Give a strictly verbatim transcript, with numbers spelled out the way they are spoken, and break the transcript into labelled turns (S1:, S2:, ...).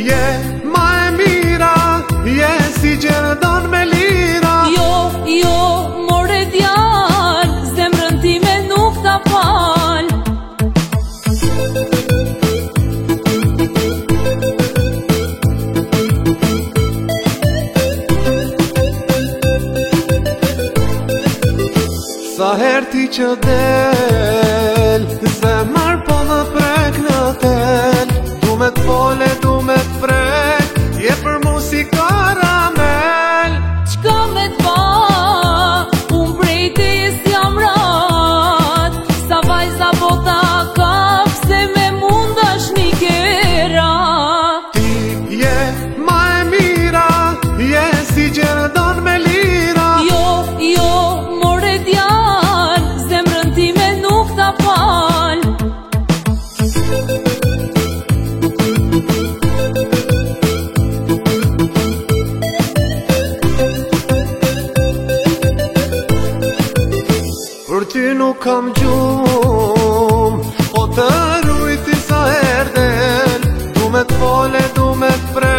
S1: je ma e mira, je si gjeldon me lira.
S2: Jo, jo, more djal, zemrën time nuk ta fal.
S1: Sa her ti që del, zemër po dhe prek në tel. Du me t'fole, du me t'prek, je për mu si karamel.
S2: Qka me t'ba, unë prej te jes jam rat. Sa vajza bota kap, se me mundash një kera.
S1: Ti je ma e mira, je si gjeldon me lira.
S2: Jo, jo, more djal, zemrën time nuk ta fal.
S1: Për ty nuk kam gjum, po të rujti sa her del. Du me t'fole, du me t'pre